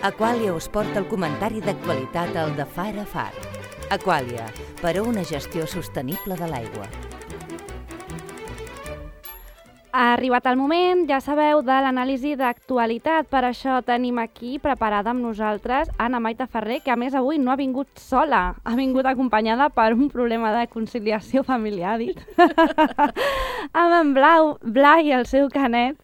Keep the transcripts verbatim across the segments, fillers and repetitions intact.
Aquàlia us porta el comentari d'actualitat al de Far a Far. Aquàlia, per a una gestió sostenible de l'aigua. Ha arribat el moment, ja sabeu, de l'anàlisi d'actualitat. Per això tenim aquí preparada amb nosaltres Anna Maita Ferrer, que a més avui no ha vingut sola, ha vingut acompanyada per un problema de conciliació familiar, dit. amb en Blau, Blai i el seu canet.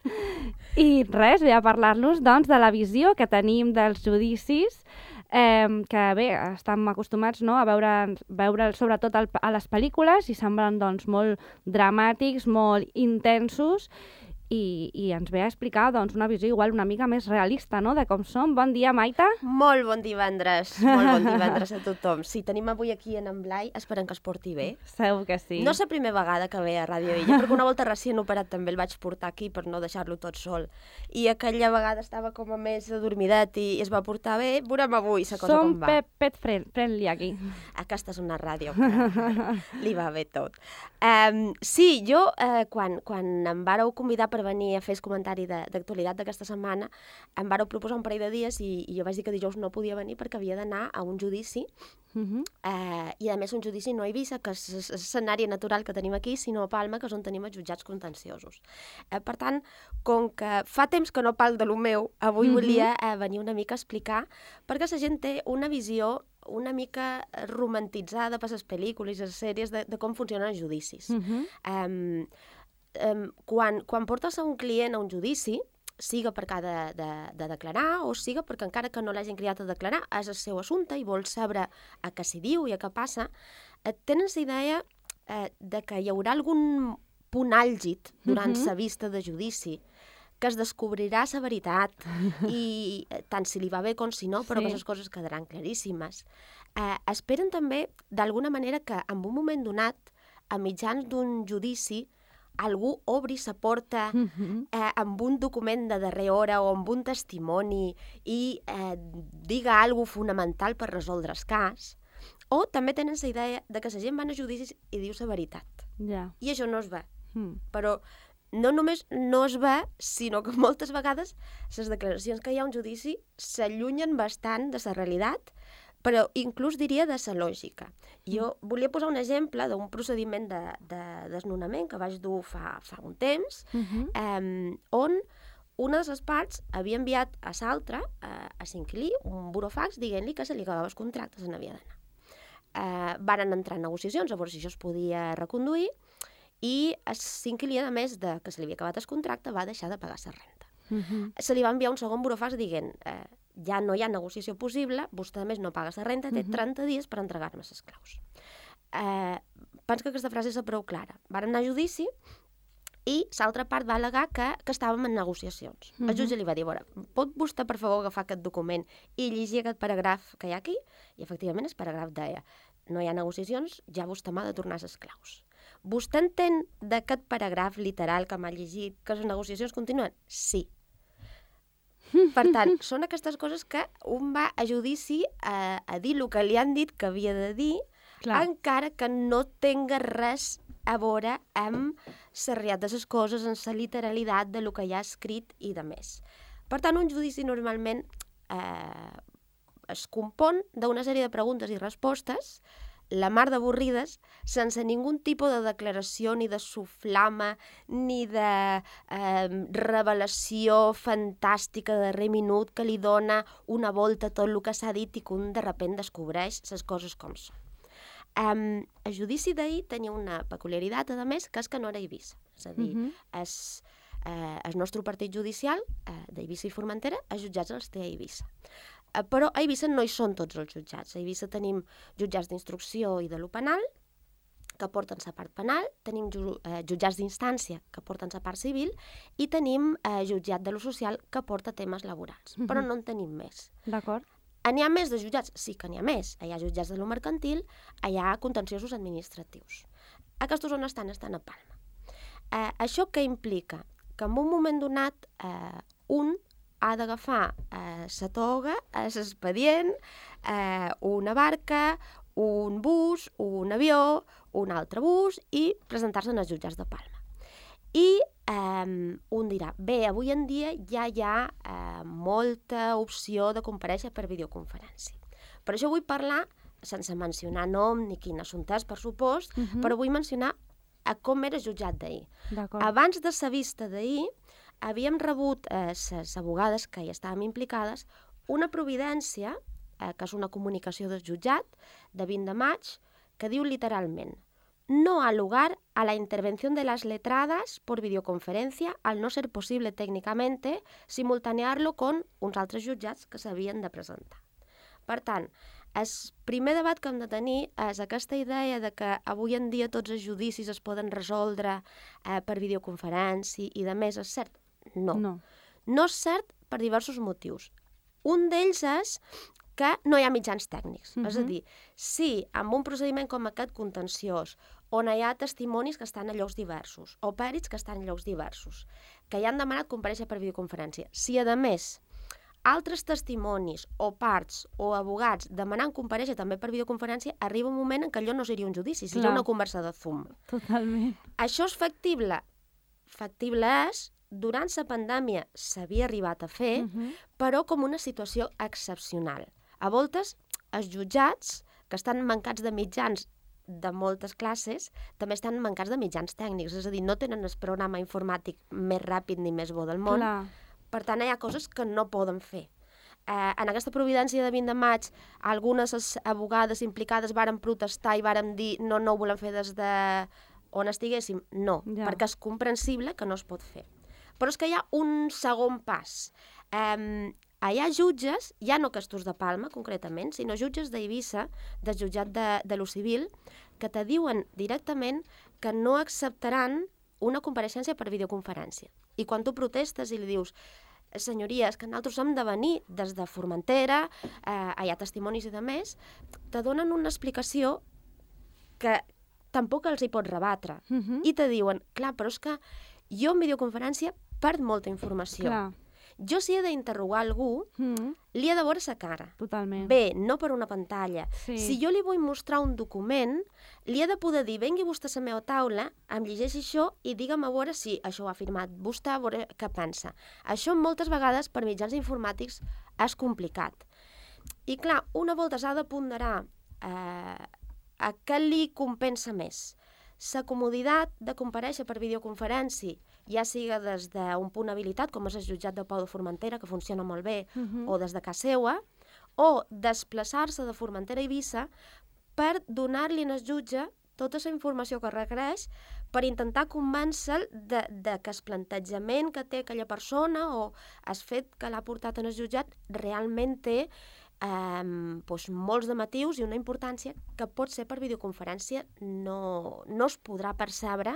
I res, ve a parlar-nos doncs, de la visió que tenim dels judicis, eh, que bé, estem acostumats, no, a veure, veure sobretot el, a les pel·lícules i semblen doncs, molt dramàtics, molt intensos, i, i ens ve a explicar doncs, una visió igual una mica més realista, no?, de com som. Bon dia, Maita. Molt bon divendres, molt bon divendres a tothom. Sí, tenim avui aquí en en Blai, esperem que es porti bé. Segur que sí. No és la primera vegada que ve a Ràdio Illa, perquè una volta recient operat també el vaig portar aquí per no deixar-lo tot sol. I aquella vegada estava com a més adormidet i es va portar bé. Veurem avui la cosa Som com va. Som pet friendly aquí. Aquesta és una ràdio que li va bé tot. Um, sí, jo, uh, quan, quan em vareu convidar per venir a fer el comentari d'actualitat d'aquesta setmana, em vareu proposar un parell de dies i, i jo vaig dir que dijous no podia venir perquè havia d'anar a un judici, uh-huh. eh, i a més un judici no a Eivissa, que és l'escenari natural que tenim aquí, sinó a Palma, que és on tenim els jutjats contenciosos. Eh, per tant, com que fa temps que no parlo de lo meu, avui uh-huh. volia eh, venir una mica a explicar, perquè la gent té una visió una mica romantitzada per les pel·lícules i les sèries de, de com funcionen els judicis. Uh-huh. Um, um, quan, quan portes a un client a un judici, siga perquè ha de, de, de declarar o siga perquè encara que no l'hagin cridat a declarar, és el seu assumpte i vol saber a què s'hi diu i a què passa, eh, tenen la idea eh, de que hi haurà algun punt àlgid durant la uh-huh. vista de judici que es descobrirà la veritat i tant si li va bé com si no, però sí. que les coses quedaran claríssimes. Eh, esperen també, d'alguna manera, que en un moment donat, a mitjans d'un judici, algú obri la porta eh, amb un document de darrera hora o amb un testimoni i eh, diga alguna cosa fonamental per resoldre el cas, o també tenen la idea de que la gent va a judicis i diu la veritat. Yeah. I això no es va. Mm. Però no només no es va, sinó que moltes vegades les declaracions que hi ha a un judici s'allunyen bastant de la realitat, però inclús diria de la lògica. Jo volia posar un exemple d'un procediment de, de desnonament que vaig dur fa, fa un temps, uh-huh. eh, on una de les parts havia enviat a l'altra, a, a l'inquilí, un burofax dient-li que se li acabava el contracte, se n'havia d'anar. Eh, varen entrar en negociacions a veure si això es podia reconduir, i l'inquilí, a més de que se li havia acabat el contracte, va deixar de pagar la renta. Uh-huh. Se li va enviar un segon burofax dient eh, ja no hi ha negociació possible, vostè a més no paga la renta, té trenta dies per entregar-me les claus. Eh, penso que aquesta frase és prou clara. Van anar a judici i l'altra part va al·legar que, que estàvem en negociacions. Uh-huh. El jutge li va dir, veure, pot vostè per favor agafar aquest document i llegir aquest paràgraf que hi ha aquí? I efectivament el paràgraf deia, no hi ha negociacions, ja vostè m'ha de tornar les claus. Vostè entén d'aquest paràgraf literal que m'ha llegit que les negociacions continuen? Sí. Per tant, són aquestes coses que un va a judici a, a dir el que li han dit que havia de dir, clar, encara que no tenga res a veure amb la realitat de les coses, amb la literalitat de lo que hi ha escrit i de més. Per tant, un judici normalment eh, es compon d'una sèrie de preguntes i respostes, la mar d'avorrides, sense ningun tipus de declaració, ni de soflama, ni de eh, revelació fantàstica de darrer minut que li dona una volta a tot el que s'ha dit i que un de sobte descobreix les coses com són. Um, el judici d'ahir tenia una peculiaritat, a més, que és que no era a Eivissa. És a dir, uh-huh. es, eh, el nostre partit judicial eh, d'Eivissa i Formentera, els jutjats els té a Eivissa. Però a Eivissa no hi són tots els jutjats. A Eivissa tenim jutjats d'instrucció i de lo penal, que porten la part penal, tenim ju- eh, jutjats d'instància, que porten la part civil, i tenim eh, jutjat de lo social, que porta temes laborals. Mm-hmm. Però no en tenim més. D'acord. N'hi ha més de jutjats? Sí que n'hi ha més. Hi ha jutjats de lo mercantil, hi ha contenciosos administratius. Aquests on estan, estan a Palma. Eh, això què implica? Que en un moment donat eh, un ha d'agafar eh, la toga, l'expedient, eh, una barca, un bus, un avió, un altre bus i presentar-se en els jutjats de Palma. I Um, un dirà, bé, avui en dia ja hi ha uh, molta opció de comparèixer per videoconferència. Per això vull parlar, sense mencionar nom ni quin assumpte és, per supost, uh -huh. però vull mencionar a com era jutjat d'ahir. Abans de la vista d'ahir, havíem rebut, les eh, abogades que hi estàvem implicades, una providència, eh, que és una comunicació del jutjat, de vint de maig, que diu literalment: no ha lugar a la intervención de las letradas por videoconferencia al no ser posible técnicamente simultanearlo con uns altres jutjats que s'havien de presentar. Per tant, el primer debat que hem de tenir és aquesta idea de que avui en dia tots els judicis es poden resoldre eh, per videoconferència i de més, és cert? No. no. No és cert per diversos motius. Un d'ells és que no hi ha mitjans tècnics. Uh-huh. És a dir, si amb un procediment com aquest contenciós, on hi ha testimonis que estan a llocs diversos, o pèrits que estan a llocs diversos, que hi han demanat comparèixer per videoconferència, si a més altres testimonis o parts o abogats demanant comparèixer també per videoconferència, arriba un moment en què allò no seria un judici, seria una conversa de Zoom. Totalment. Això és factible? Factible és, durant la pandèmia s'havia arribat a fer, uh-huh. però com una situació excepcional. A voltes, els jutjats, que estan mancats de mitjans de moltes classes, també estan mancats de mitjans tècnics, és a dir, no tenen el programa informàtic més ràpid ni més bo del món. Clar. Per tant, hi ha coses que no poden fer. Eh, en aquesta providència de vint de maig, algunes abogades implicades varen protestar i varen dir no, no ho volem fer des de on estiguéssim. No, ja. Perquè és comprensible que no es pot fer. Però és que hi ha un segon pas. Eh, hi ha jutges, ja no aquests de Palma, concretament, sinó jutges d'Eivissa, del jutjat de, de lo civil, que te diuen directament que no acceptaran una compareixença per videoconferència. I quan tu protestes i li dius senyories, que nosaltres hem de venir des de Formentera, eh, hi ha testimonis i de més, te donen una explicació que tampoc els hi pots rebatre. Uh-huh. I te diuen, clar, però és que jo en videoconferència perd molta informació. Clar. Jo si he d'interrogar algú, mm. li he de veure sa cara. Totalment. Bé, no per una pantalla. Sí. Si jo li vull mostrar un document, li he de poder dir, vengui vostè a la meva taula, em llegeixi això i digue'm a veure si això ho ha firmat vostè, a veure què pensa. Això moltes vegades per mitjans informàtics és complicat. I clar, una volta s'ha de ponderar eh, a què li compensa més. La comoditat de comparèixer per videoconferència, ja siga des d'un punt habilitat, com és el jutjat de Pau de Formentera, que funciona molt bé, uh-huh. o des de casa seva, o desplaçar-se de Formentera a Eivissa per donar-li al jutge tota la informació que requereix per intentar convèncer-lo de, de que el plantejament que té aquella persona o el fet que l'ha portat en el jutjat realment té Um, doncs molts de motius i una importància que pot ser per videoconferència no, no es podrà percebre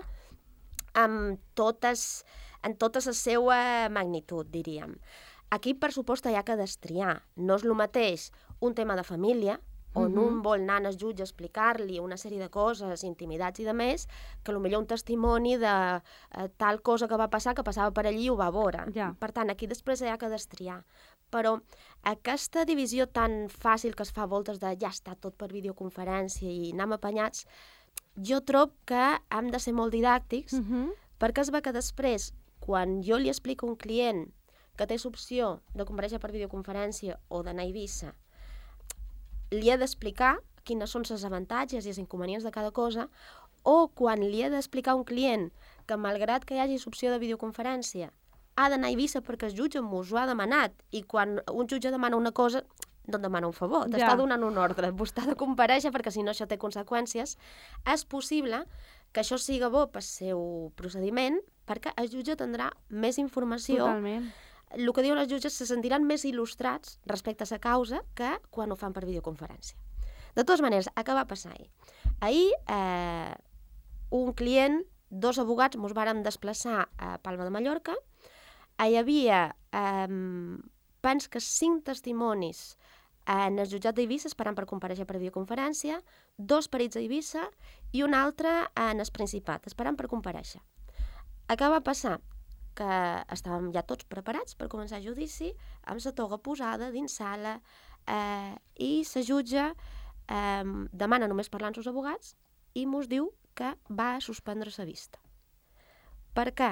amb totes, en tota la seva magnitud, diríem. Aquí, per supost, hi ha que destriar. No és el mateix un tema de família, on uh-huh. un vol anar al jutge a explicar-li una sèrie de coses, intimidats i de més, que potser un testimoni de eh, tal cosa que va passar, que passava per allí i ho va veure. Ja. Per tant, aquí després hi ha que destriar. Però aquesta divisió tan fàcil que es fa a voltes de ja està tot per videoconferència i anem apanyats, jo trobo que hem de ser molt didàctics, uh-huh. perquè es va que després, quan jo li explico a un client que té l'opció de comparèixer per videoconferència o d'anar a Eivissa, li he d'explicar quines són les avantatges i els inconvenients de cada cosa, o quan li he d'explicar a un client que, malgrat que hi hagi l'opció de videoconferència, ha d'anar a Eivissa perquè el jutge m'ho ha demanat, i quan un jutge demana una cosa, no et demana un favor, t'està ja. donant un ordre, vostè ha de comparèixer perquè si no això té conseqüències, és possible que això siga bo pel seu procediment perquè el jutge tindrà més informació. Totalment. El que diuen els jutges se sentiran més il·lustrats respecte a la causa que quan ho fan per videoconferència. De totes maneres, a què va passar ahir? Ahir, eh, un client, dos abogats, ens vàrem desplaçar a Palma de Mallorca. Hi havia, eh, pens que cinc testimonis en el jutjat d'Eivissa esperant per comparèixer per videoconferència, dos perits a Eivissa i un altre en el Principat, esperant per comparèixer. A què va passar? Que estàvem ja tots preparats per començar el judici, amb la toga posada dins sala, eh, i la jutge eh, demana només parlar amb els abogats i mos diu que va suspendre la vista. Per què?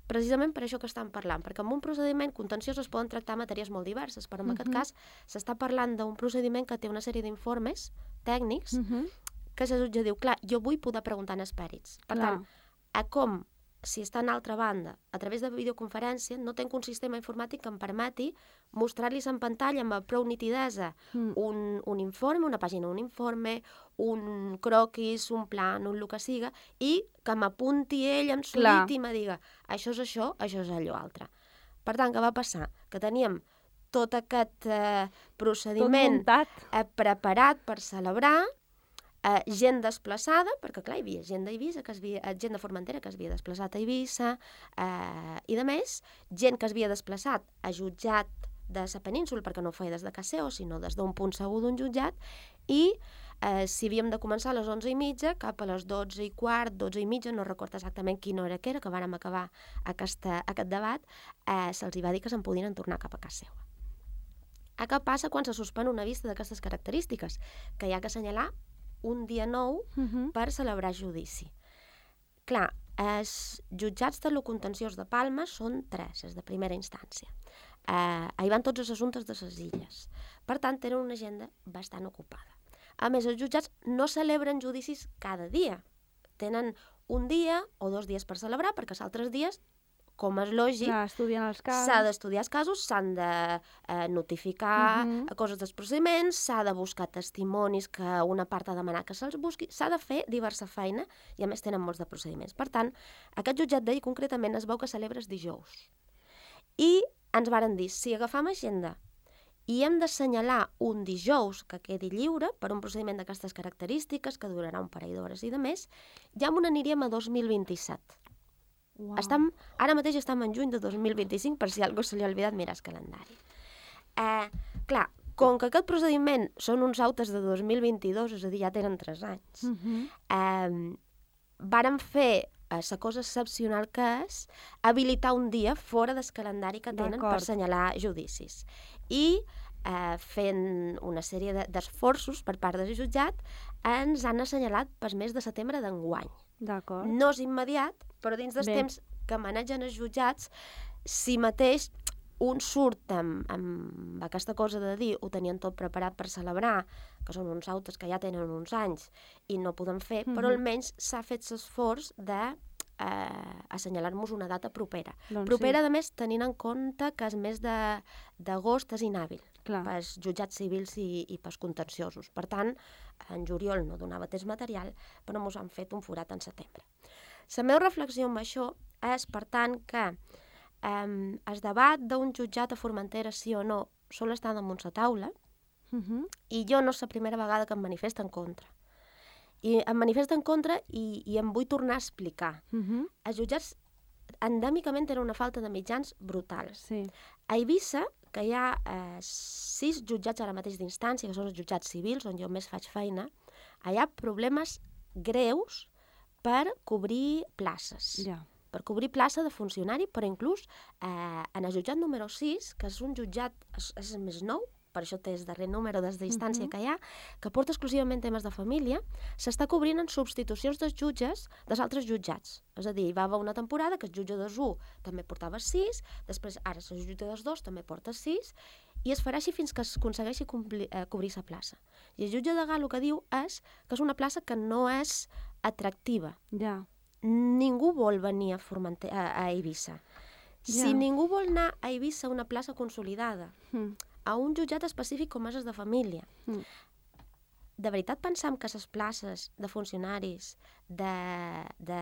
precisament per això que estan parlant, perquè en un procediment contenciós es poden tractar matèries molt diverses, però en uh-huh. aquest cas s'està parlant d'un procediment que té una sèrie d'informes tècnics uh-huh. que el jutge diu, clar, jo vull poder preguntar en espèrits. Per clar. tant, a com, si està en altra banda, a través de videoconferència, no tenc un sistema informàtic que em permeti mostrar-los en pantalla amb prou nitidesa mm. un, un informe, una pàgina d'un informe, un croquis, un plan, un el que siga, i que m'apunti ell en solit i me diga això és això, això és allò altre. Per tant, què va passar? Que teníem tot aquest eh, procediment eh, preparat per celebrar, Uh, gent desplaçada, perquè clar, hi havia gent d'Eivissa, que es havia, gent de Formentera que es havia desplaçat a Eivissa, uh, i de més, gent que es havia desplaçat a jutjat de la península, perquè no ho feia des de casa seu, sinó des d'un punt segur d'un jutjat, i uh, si havíem de començar a les onze i mitja, cap a les dotze i quart, dotze i mitja, no recordo exactament quina hora que era, que vàrem acabar aquesta, aquest debat, uh, se'ls va dir que se'n podien tornar cap a casa seva. A què passa quan se suspèn una vista d'aquestes característiques? Que hi ha que assenyalar un dia nou uh-huh. per celebrar judici. Clar, els jutjats de lo contenciós de Palma són tres, és de primera instància. Eh, hi van tots els assumptes de les illes. Per tant, tenen una agenda bastant ocupada. A més, els jutjats no celebren judicis cada dia. Tenen un dia o dos dies per celebrar, perquè els altres dies, com és lògic, s'ha d'estudiar els casos, s'han de eh, notificar uh-huh. coses dels procediments, s'ha de buscar testimonis que una part ha demanat que se'ls busqui, s'ha de fer diversa feina i a més tenen molts de procediments. Per tant, aquest jutjat d'ahir concretament es veu que celebra els dijous. I ens varen dir, si agafam agenda i hem d'assenyalar un dijous que quedi lliure per un procediment d'aquestes característiques que durarà un parell d'hores i de més, ja m'ho n'aniríem a dos mil vint-i-set. Wow. Estem, ara mateix estem en juny de dos mil vint-i-cinc, per si algú se li ha oblidat mirar el calendari. Eh, clar, com que aquest procediment són uns autes de dos mil vint-i-dos, és a dir, ja tenen tres anys, uh-huh. eh, vàrem fer la eh, cosa excepcional que és habilitar un dia fora del calendari que tenen per assenyalar judicis. I eh, fent una sèrie de, d'esforços per part del jutjat, ens han assenyalat per mes de setembre d'enguany. D'acord. No és immediat, però dins dels Bé. temps que manegen els jutjats, si mateix un surt amb, amb aquesta cosa de dir ho tenien tot preparat per celebrar, que són uns autes que ja tenen uns anys i no podem fer, mm-hmm. però almenys s'ha fet l'esforç de eh, assenyalar-nos una data propera. Doncs propera, sí. A més, tenint en compte que el mes de, d'agost és inhàbil pels jutjats civils i, i pels contenciosos. Per tant, en juliol no donava temps material, però ens han fet un forat en setembre. La meva reflexió amb això és, per tant, que eh, el debat d'un jutjat a Formentera, sí o no, sol estar damunt la taula, uh-huh. i jo no és la primera vegada que em manifesta en contra. I em manifesta en contra i, i em vull tornar a explicar. Uh-huh. Els jutjats endèmicament tenen una falta de mitjans brutal. Sí. A Eivissa, que hi ha eh, sis jutjats ara mateix d'instància, que són els jutjats civils, on jo més faig feina, hi ha problemes greus per cobrir places. Ja. Per cobrir plaça de funcionari, però inclús eh, en el jutjat número sis, que és un jutjat, és, és el més nou, per això té el darrer número des d'instància uh-huh. que hi ha, que porta exclusivament temes de família, s'està cobrint en substitucions dels jutges dels altres jutjats. És a dir, hi va haver una temporada que el jutge dels u també portava sis, després ara el jutge dels dos també porta sis, i es farà així fins que es aconsegueixi complir, eh, cobrir la plaça. I el jutge de Gà el que diu és que és una plaça que no és atractiva. Ja. Ningú vol venir a, Formente- a, a Eivissa. Si ja. ningú vol anar a Eivissa a una plaça consolidada, mm. a un jutjat específic com és el de família, mm. de veritat pensam que les places de funcionaris, de, de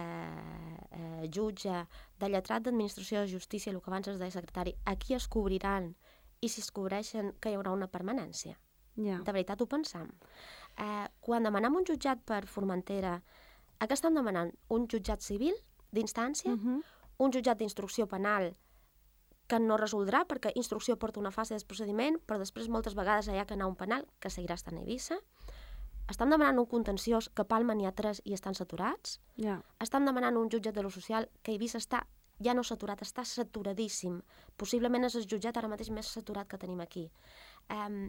eh, jutge, de lletrat d'administració de justícia, el que abans es deia secretari, aquí es cobriran i si es cobreixen que hi haurà una permanència? Yeah. De veritat ho pensam. Eh, quan demanem un jutjat per Formentera, a què estan demanant? Un jutjat civil d'instància? Uh-huh. Un jutjat d'instrucció penal que no resoldrà perquè instrucció porta una fase del procediment, però després moltes vegades hi ha que anar a un penal que seguirà estant a Eivissa. Estan demanant un contenciós que a Palma n'hi ha tres i estan saturats. Yeah. Estan demanant un jutjat de lo social que a Eivissa està ja no saturat, està saturadíssim. Possiblement és el jutjat ara mateix més saturat que tenim aquí. Um,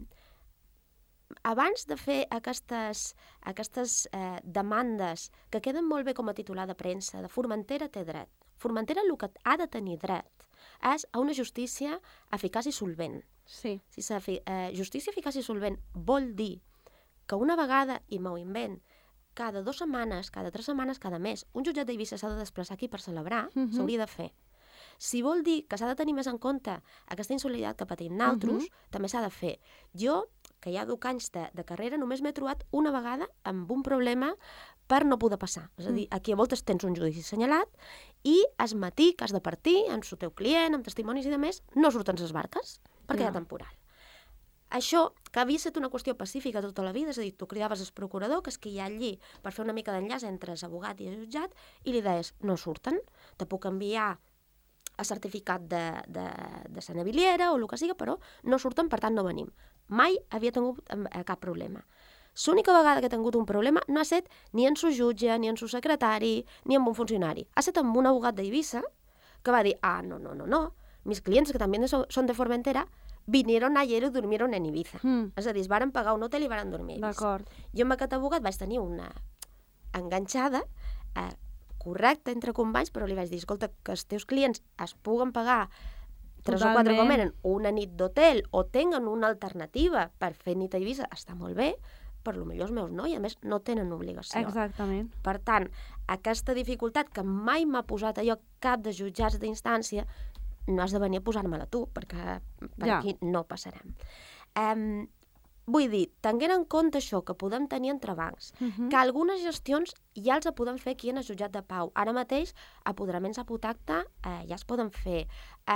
abans de fer aquestes, aquestes eh, demandes que queden molt bé com a titular de premsa, de Formentera té dret, Formentera el que ha de tenir dret és a una justícia eficaç i solvent. Sí. Si eh, justícia eficaç i solvent vol dir que una vegada, i m'ho invent, cada dues setmanes, cada tres setmanes, cada mes, un jutjat d'Eivissa s'ha de desplaçar aquí per celebrar, uh -huh. s'hauria de fer. Si vol dir que s'ha de tenir més en compte aquesta insolidaritat que patim naltros, uh -huh. també s'ha de fer. Jo, que hi ha deu anys de, de carrera, només m'he trobat una vegada amb un problema per no poder passar. És a dir, aquí a voltes tens un judici assenyalat i es matí que has de partir amb el teu client, amb testimonis i de més, no surten les barques, perquè no. hi ha temporal. Això, que havia estat una qüestió pacífica tota la vida, és a dir, tu cridaves el procurador, que és qui hi ha allí per fer una mica d'enllaç entre l'abogat i el jutjat, i li deies, no surten, te puc enviar el certificat de, de, de sa naviliera o el que siga, però no surten, per tant no venim. Mai havia tingut eh, cap problema. L'única vegada que he tingut un problema no ha estat ni en su jutge, ni en su secretari, ni amb un funcionari. Ha estat amb un abogat d'Eivissa que va dir, ah, no, no, no, no, mis clients, que també són de Formentera, vinieron ayer y durmieron en Ibiza. Mm. És a dir, es varen pagar un hotel i varen dormir a Ibiza. D'acord. Jo amb aquest abogat vaig tenir una enganxada eh, correcta entre companys, però li vaig dir, escolta, que els teus clients es puguen pagar tres o quatre com eren una nit d'hotel o tenen una alternativa per fer nit a Ibiza, està molt bé, per lo millor els meus no, i a més no tenen obligació. Exactament. Per tant, aquesta dificultat que mai m'ha posat allò cap de jutjats d'instància, no has de venir a posar-me-la tu, perquè per ja. aquí no passarem. Um, vull dir, tenint en compte això, que podem tenir entrebancs, uh -huh. que algunes gestions ja els podem fer aquí en el jutjat de pau. Ara mateix, apoderaments a putacte eh, ja es poden fer.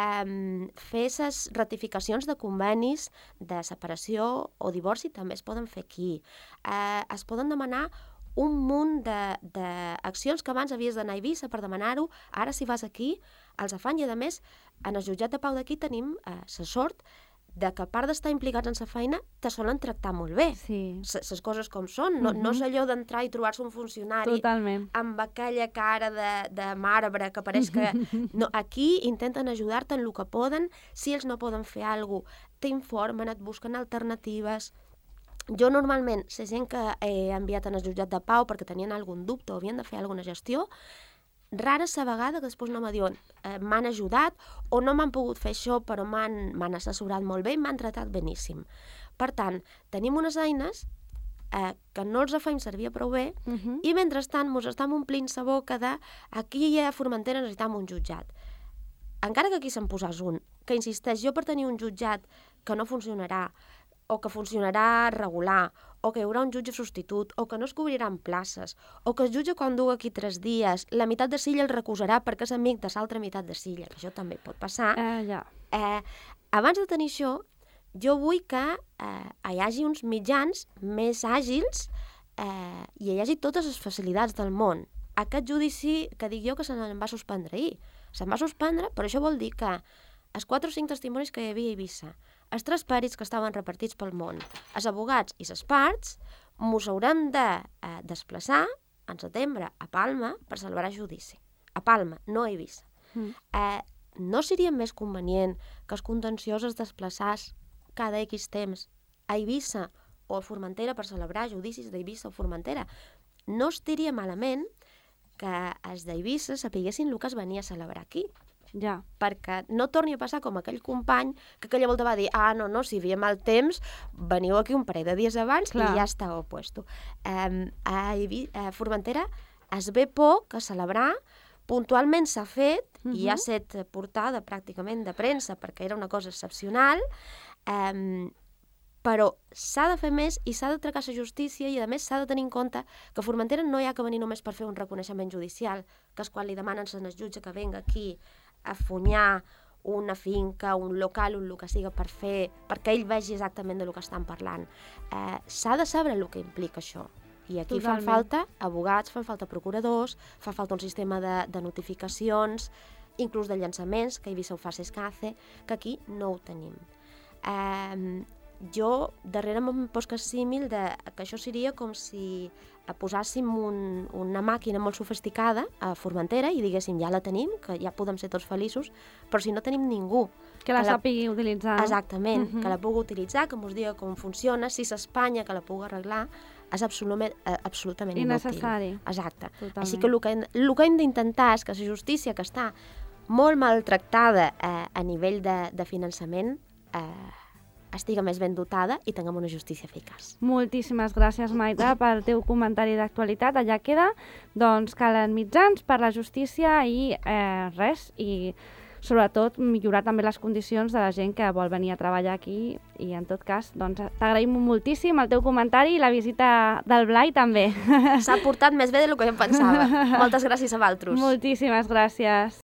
Um, fer les ratificacions de convenis de separació o divorci també es poden fer aquí. Uh, es poden demanar un munt d'accions que abans havies d'anar a Eivissa per demanar-ho, ara si vas aquí, els afany, i a més, en el jutjat de pau d'aquí tenim la eh, sort de que a part d'estar implicats en la feina, te solen tractar molt bé. Sí. Les coses com són. No, uh -huh. no és allò d'entrar i trobar-se un funcionari Totalment. amb aquella cara de, de marbre que pareix que... No, aquí intenten ajudar-te en el que poden. Si ells no poden fer alguna cosa, t'informen, et busquen alternatives. Jo normalment, la gent que he enviat en el jutjat de pau perquè tenien algun dubte o havien de fer alguna gestió, rara la vegada que després no me diuen eh, m'han ajudat o no m'han pogut fer això però m'han assessorat molt bé i m'han tratat beníssim. Per tant, tenim unes eines eh, que no els feim servir prou bé uh -huh. i mentrestant mos estem omplint la boca de aquí a Formentera necessitam un jutjat. Encara que aquí se'n posàs un, que insisteix, jo per tenir un jutjat que no funcionarà o que funcionarà regular, o que hi haurà un jutge substitut, o que no es cobriran places, o que el jutge quan du aquí tres dies, la meitat de Silla el recusarà perquè és amic de l'altra meitat de Silla, que això també pot passar. Uh, ja. eh, abans de tenir això, jo vull que eh, hi hagi uns mitjans més àgils eh, i hi hagi totes les facilitats del món. Aquest judici que dic jo que se n'en va suspendre ahir. Se'n va suspendre, però això vol dir que els quatre o cinc testimonis que hi havia a Eivissa, els tres pèrits que estaven repartits pel món, els abogats i les parts, mos haurem de eh, desplaçar en setembre a Palma per celebrar judici. A Palma, no a Eivissa. Mm. Eh, no seria més convenient que els contenciós es desplaçàs cada X temps a Eivissa o a Formentera per celebrar judicis d'Eivissa o Formentera? No estaria malament que els d'Eivissa sapiguessin el que es venia a celebrar aquí. Ja. Perquè no torni a passar com aquell company que aquella volta va dir, ah, no, no, si hi havia mal temps, veniu aquí un parell de dies abans Clar. i ja estava puesto. Um, a, a Formentera es ve poc a celebrar, puntualment s'ha fet, uh -huh. i ha estat portada pràcticament de premsa perquè era una cosa excepcional, um, però s'ha de fer més i s'ha de tracar la justícia i a més s'ha de tenir en compte que a Formentera no hi ha que venir només per fer un reconeixement judicial, que és quan li demanen al jutge que venga aquí a funyar una finca, un local, un el que siga per fer, perquè ell vegi exactament de lo que estan parlant. Eh, s'ha de saber el que implica això. I aquí Totalment. fan falta abogats, fan falta procuradors, fa falta un sistema de, de notificacions, inclús de llançaments, que a Eivissa ho fa Sescace, que aquí no ho tenim. Eh, jo darrere m'he post que símil de que això seria com si posàssim un, una màquina molt sofisticada a Formentera i diguéssim ja la tenim, que ja podem ser tots feliços, però si no tenim ningú que la, que la sàpigui utilitzar. Exactament, uh -huh. que la pugui utilitzar, que mos digui com funciona, si és Espanya que la pugui arreglar, és absolutament, eh, absolutament inútil. Innecessari. Exacte. Totalment. Així que el que, hem, el que hem d'intentar és que la justícia, que està molt maltractada eh, a nivell de, de finançament, eh, estigui més ben dotada i tinguem una justícia eficaç. Moltíssimes gràcies, Maite, pel teu comentari d'actualitat. Allà queda, doncs, calen mitjans per la justícia i eh, res, i sobretot millorar també les condicions de la gent que vol venir a treballar aquí i en tot cas, doncs, t'agraïm moltíssim el teu comentari i la visita del Blai també. S'ha portat més bé del que em pensava. Moltes gràcies a vosaltres. Moltíssimes gràcies.